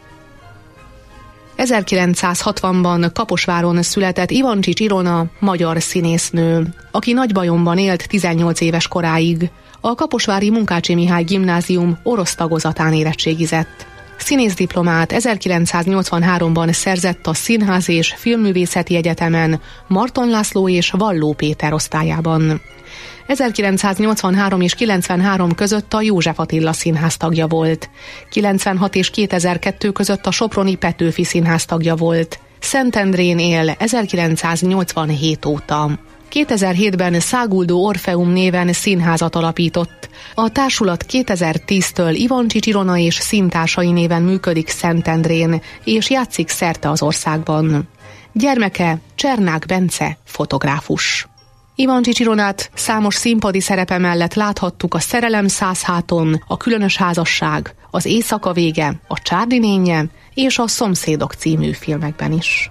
ezerkilencszázhatvanban Kaposváron született Ivancsics Ilona, magyar színésznő, aki Nagybajomban élt tizennyolc éves koráig. A kaposvári Munkácsi Mihály Gimnázium orosz tagozatán érettségizett. Színészdiplomát ezerkilencszáznyolcvanháromban szerzett a Színház és Filmművészeti Egyetemen Marton László és Valló Péter osztályában. ezerkilencszáznyolcvanhárom és kilencvenhárom között a József Attila Színház tagja volt. kilencvenhat és kétezer-kettő között a Soproni Petőfi Színház tagja volt. Szentendrén él ezerkilencszáznyolcvanhét óta. kétezer-hétben Száguldó Orfeum néven színházat alapított. A társulat kétezer-tíztől Ivancsics Ilona és színtársai néven működik Szentendrén, és játszik szerte az országban. Gyermeke Csernák Bence, fotográfus. Ivancsics Ilonát számos színpadi szerepe mellett láthattuk a Szerelem száz háton, a Különös házasság, az Éjszaka vége, a Csárdi nénye és a Szomszédok című filmekben is.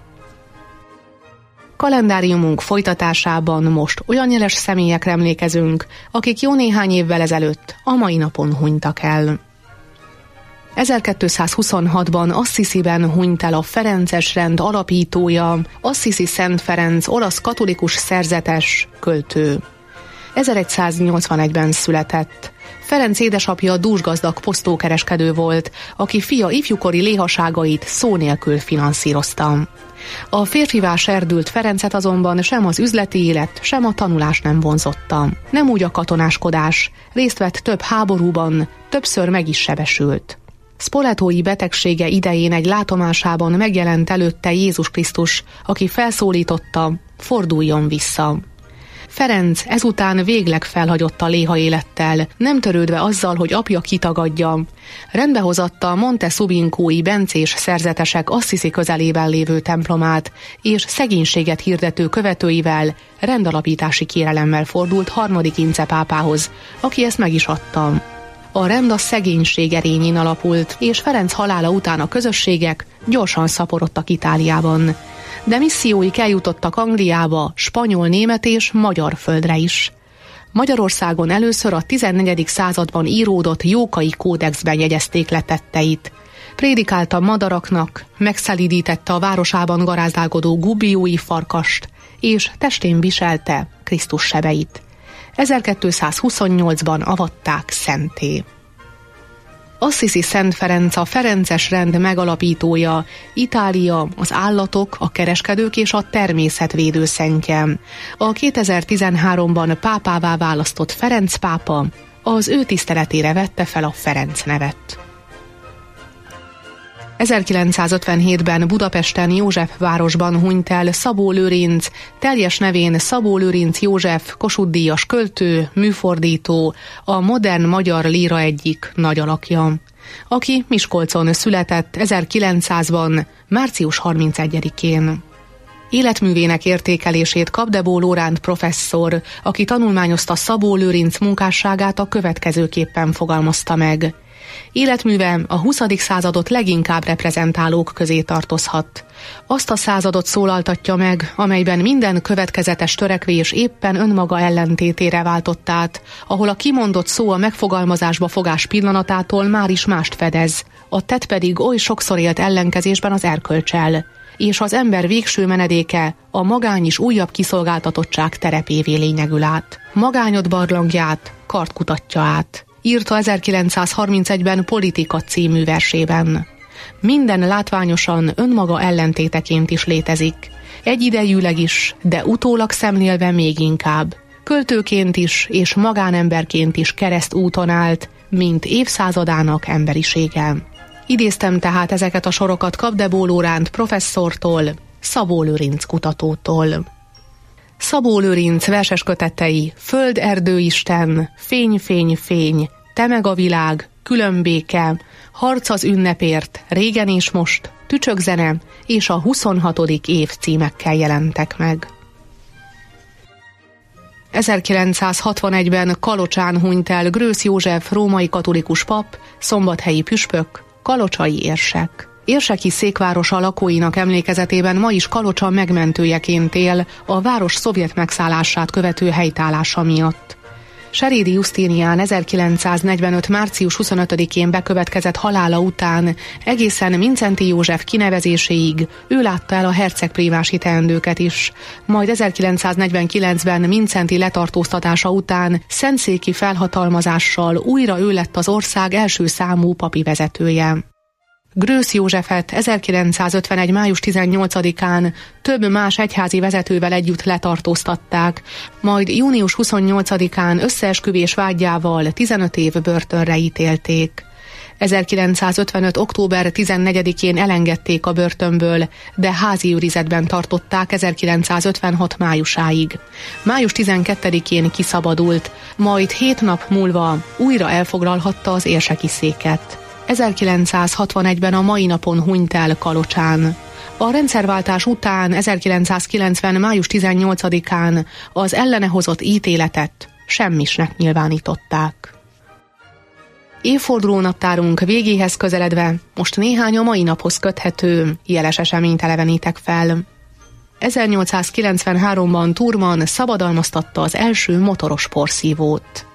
Kalendáriumunk folytatásában most olyan jeles személyekre emlékezünk, akik jó néhány évvel ezelőtt a mai napon hunytak el. ezerkétszázhuszonhatban Assisiben hunyt el a Ferences rend alapítója, Assisi Szent Ferenc olasz katolikus szerzetes, költő. ezeregyszáznyolcvanegyben született. Ferenc édesapja dúsgazdag posztókereskedő volt, aki fia ifjúkori léhaságait szó nélkül finanszírozta. A férfivá serdült Ferencet azonban sem az üzleti élet, sem a tanulás nem vonzotta. Nem úgy a katonáskodás, részt vett több háborúban, többször meg is sebesült. Spoletói betegsége idején egy látomásában megjelent előtte Jézus Krisztus, aki felszólította, forduljon vissza. Ferenc ezután végleg felhagyott a léha élettel, nem törődve azzal, hogy apja kitagadja. Rendbehozatta a Monte Subincói bencés szerzetesek Assisi közelében lévő templomát, és szegénységet hirdető követőivel rendalapítási kérelemmel fordult harmadik Ince pápához, aki ezt meg is adta. A rend a szegénység erényén alapult, és Ferenc halála után a közösségek gyorsan szaporodtak Itáliában. De misszióik eljutottak Angliába, spanyol, német és magyar földre is. Magyarországon először a tizennegyedik században íródott Jókai kódexben jegyezték le tetteit. Prédikálta madaraknak, megszelídítette a városában garázdálkodó gubbiói farkast, és testén viselte Krisztus sebeit. ezerkétszázhuszonnyolcban avatták szentté. Assisi Szent Ferenc a Ferences rend megalapítója, Itália, az állatok, a kereskedők és a természetvédő szentje. A kétezer-tizenháromban pápává választott Ferenc pápa az ő tiszteletére vette fel a Ferenc nevet. ezerkilencszázötvenhétben Budapesten Józsefvárosban hunyt el Szabó Lőrinc, teljes nevén Szabó Lőrinc József, Kossuth-díjas költő, műfordító, a modern magyar líra egyik nagy alakja, aki Miskolcon született ezerkilencszázban, március harmincegyedikén. Életművének értékelését Kapdebó Lóránt professzor, aki tanulmányozta Szabó Lőrinc munkásságát, a következőképpen fogalmazta meg. Életműve a huszadik századot leginkább reprezentálók közé tartozhat. Azt a századot szólaltatja meg, amelyben minden következetes törekvés éppen önmaga ellentétére váltott át, ahol a kimondott szó a megfogalmazásba fogás pillanatától már is mást fedez, a tett pedig oly sokszor élt ellenkezésben az erkölccsel, és az ember végső menedéke a magány is újabb kiszolgáltatottság terepévé lényegül át. Magányod barlangját kart kutatja át, írta ezerkilencszázharmincegyben Politika című versében. Minden látványosan önmaga ellentéteként is létezik, egyidejűleg is, de utólag szemlélve még inkább. Költőként is és magánemberként is kereszt úton állt, mint évszázadának emberisége. Idéztem tehát ezeket a sorokat Kapdebó Lóránt professzortól, Szabó Lőrinc kutatótól. Szabó Lőrinc verses kötetei: Föld, erdő, Isten, Fény, fény, fény, Te meg a világ, Különbéke, Harc az ünnepért, Régen és most, Tücsökzene és a huszonhatodik év címekkel jelentek meg. ezerkilencszázhatvanegyben Kalocsán hunyt el Grősz József római katolikus pap, szombathelyi püspök, kalocsai érsek. Érseki székvárosa lakóinak emlékezetében ma is Kalocsa megmentőjeként él a város szovjet megszállását követő helytállása miatt. Serédi Justinián ezerkilencszáznegyvenöt. március huszonötödikén bekövetkezett halála után egészen Mindszenty József kinevezéséig ő látta el a hercegprímási teendőket is, majd ezerkilencszáznegyvenkilencben Mindszenty letartóztatása után szentszéki felhatalmazással újra ő lett az ország első számú papi vezetője. Grősz Józsefet ezerkilencszázötvenegy. május tizennyolcadikán több más egyházi vezetővel együtt letartóztatták, majd június huszonnyolcadikán összeesküvés vágyával tizenöt év börtönre ítélték. ezerkilencszázötvenöt. október tizennegyedikén elengedték a börtönből, de házi őrizetben tartották ezerkilencszázötvenhat. májusáig. május tizenkettedikén kiszabadult, majd hét nap múlva újra elfoglalhatta az érseki széket. ezerkilencszázhatvanegyben a mai napon hunyt el Kalocsán. A rendszerváltás után ezerkilencszázkilencven. május tizennyolcadikán az ellene hozott ítéletet semmisnek nyilvánították. Évfordulónaptárunk végéhez közeledve most néhány a mai naphoz köthető jeles eseményt elevenítek fel. ezernyolcszázkilencvenháromban Thurman szabadalmaztatta az első motoros porszívót.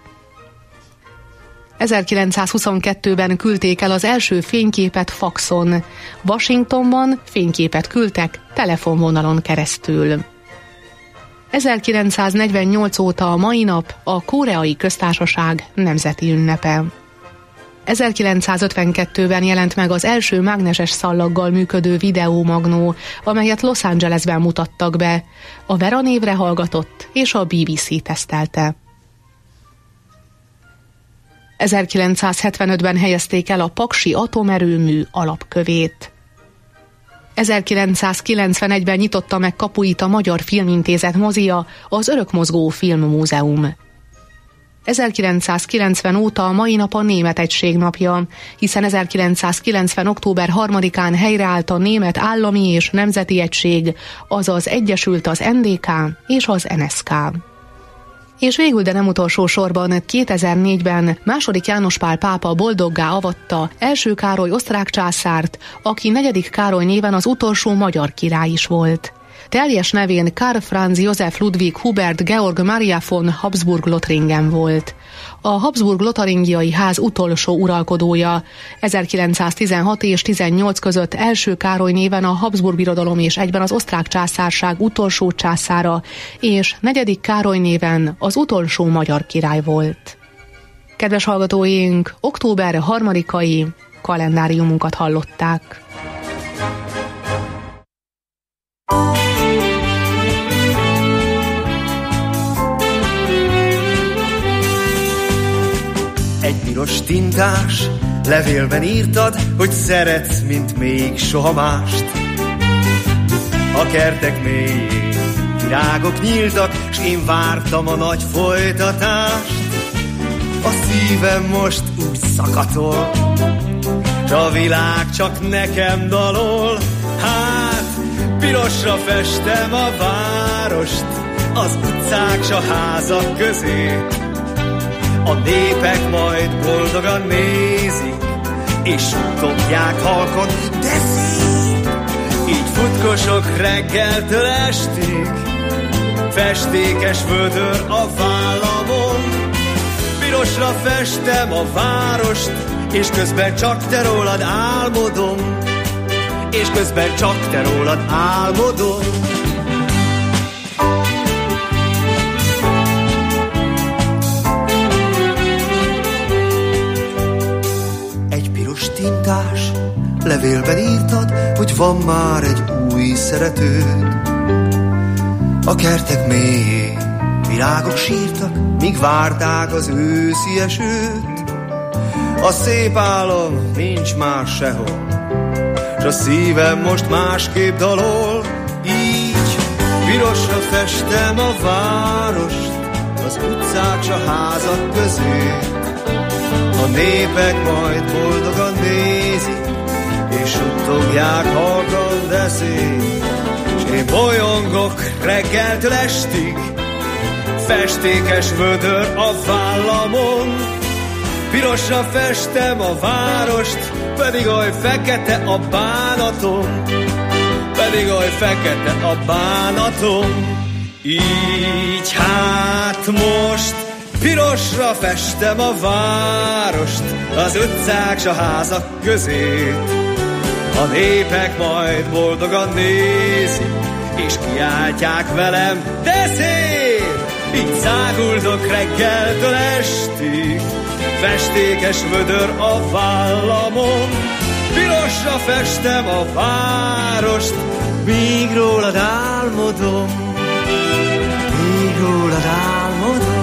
ezerkilencszázhuszonkettőben küldték el az első fényképet faxon. Washingtonban fényképet küldtek telefonvonalon keresztül. ezerkilencszáznegyvennyolc óta a mai nap a Koreai Köztársaság nemzeti ünnepe. ezerkilencszázötvenkettőben jelent meg az első mágneses szallaggal működő videómagnó, amelyet Los Angelesben mutattak be. A Vera névre hallgatott, és a bé bé cé tesztelte. ezerkilencszázhetvenötben helyezték el a paksi atomerőmű alapkövét. ezerkilencszázkilencvenegyben nyitotta meg kapuit a Magyar Filmintézet mozia, az Örökmozgó Filmmúzeum. ezerkilencszázkilencven óta a mai nap a Német Egység napja, hiszen ezerkilencszázkilencven. október harmadikán helyreállt a Német Állami és Nemzeti Egység, azaz egyesült az en dé ká és az en es ká. És végül, de nem utolsó sorban kétezer-négyben második János Pál pápa boldoggá avatta első Károly osztrák császárt, aki negyedik Károly néven az utolsó magyar király is volt. Teljes nevén Karl Franz Josef Ludwig Hubert Georg Maria von Habsburg-Lothringen volt. A Habsburg-Lotaringiai ház utolsó uralkodója. ezerkilencszáztizenhat és tizennyolc között első Károly néven a Habsburg Birodalom és egyben az osztrák császárság utolsó császára, és negyedik Károly néven az utolsó magyar király volt. Kedves hallgatóink, október harmadikai kalendáriumunkat hallották. Egy piros tintás levélben írtad, hogy szeretsz, mint még soha mást. A kertek mélyén virágok nyíltak, s én vártam a nagy folytatást. A szívem most úgy szakatol, s a világ csak nekem dalol. Hát, pirosra festem a várost, az utcák s a házak közé. A népek majd boldogan nézik, és suttogják halkon, de szép! Így futkosok reggeltől estig, festékes vödör a vállamon. Pirosra festem a várost, és közben csak te rólad álmodom, és közben csak te rólad álmodom. Tintás levélben írtad, hogy van már egy új szeretőd. A kertek mélyén virágok sírtak, míg várták az őszi esőt. A szép álom nincs már sehol, s a szívem most másképp dalol. Így pirosra festem a várost, az utcák s a házak közé. A népek majd boldogan nézik, és suttogják halkan, de szép. S én bolyongok reggeltől estig, festékes vödör a vállamon. Pirosra festem a várost, pedig oly fekete a bánatom, pedig oly fekete a bánatom. Így hát most pirosra festem a várost, az utcák s a házak közét. A népek majd boldogan nézik, és kiáltják velem, de szép! Így száguldok reggeltől estig, festékes vödör a vállamon. Pirosra festem a várost, míg rólad álmodom, míg rólad álmodom.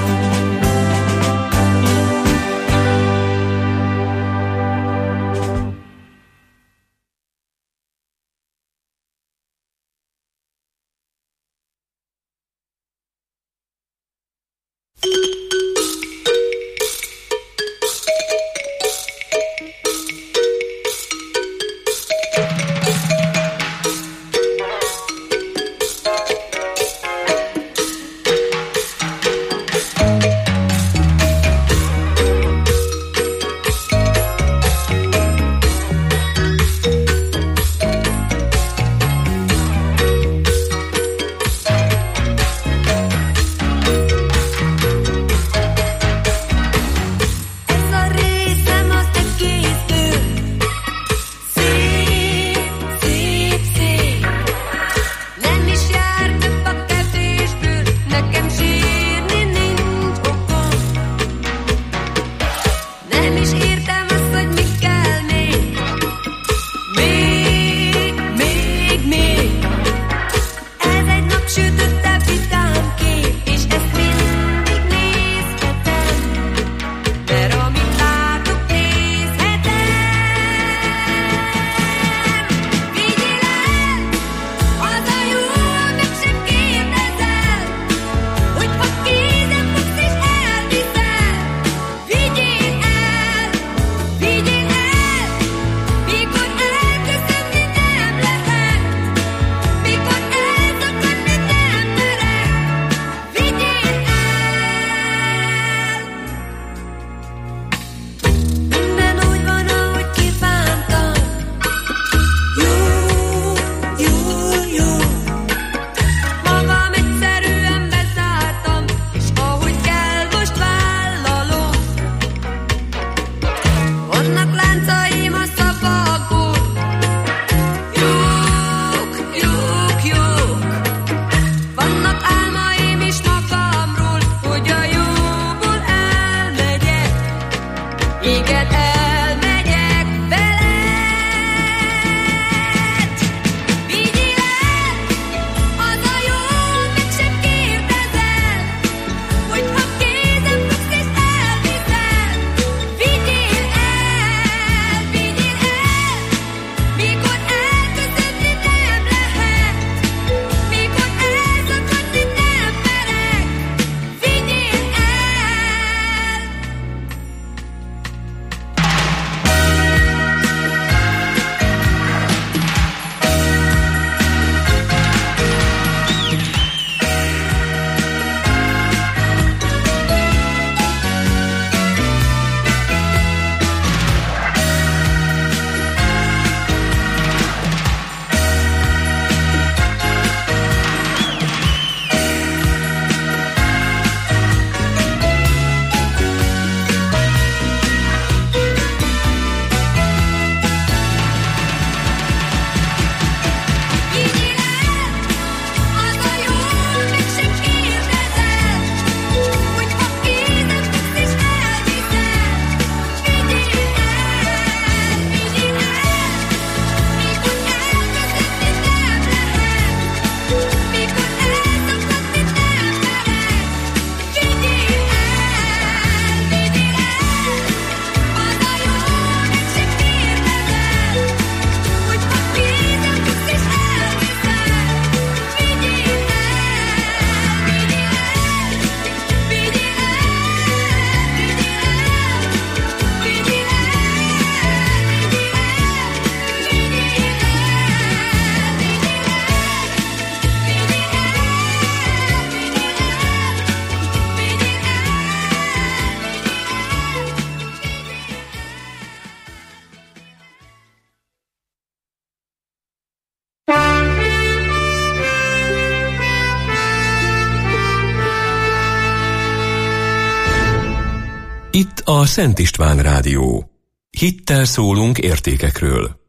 Itt a Szent István Rádió. Hittel szólunk értékekről.